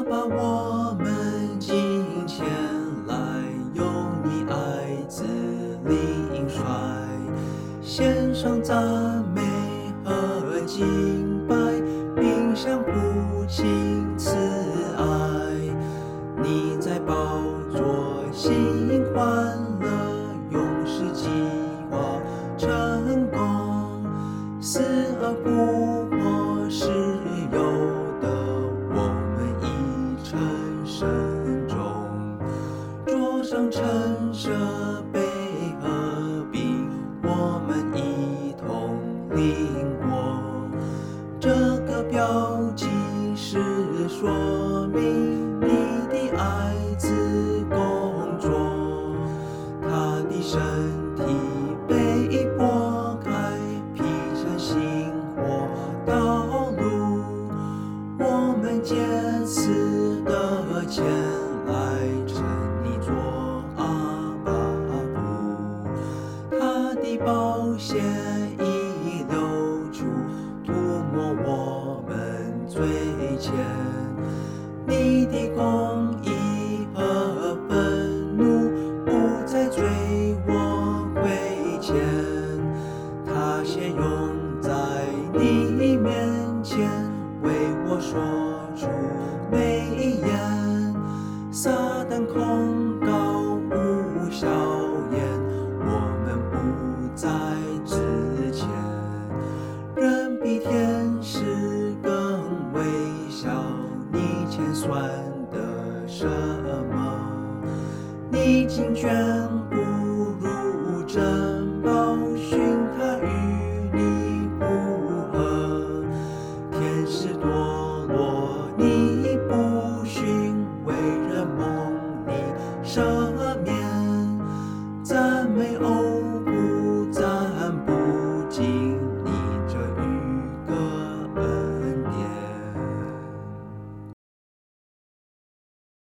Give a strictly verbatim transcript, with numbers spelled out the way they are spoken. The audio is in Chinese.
把我们敬前来，有你爱子领率，献上赞美和敬拜，并相互亲慈爱。你在宝座心欢乐，永世计划成功，死而复活是有的，我们已成圣中。桌上陈设杯和饼，我们一同领过。这个标记是说明你的爱子工作，他的身体被剥开，劈成星火道路。我们借此的前来称你作阿爸父，他的宝血已流出，涂抹我们罪愆。你的公义和愤怒不再追我亏欠，他先用在你面前，为我说出美言。撒旦控告无效言，我们不再之前，人比天使更微小，你千算的什么？你竟眷顾如珍宝，寻他与你不和。天使堕落你不寻，为人蒙你赦免，赞美欧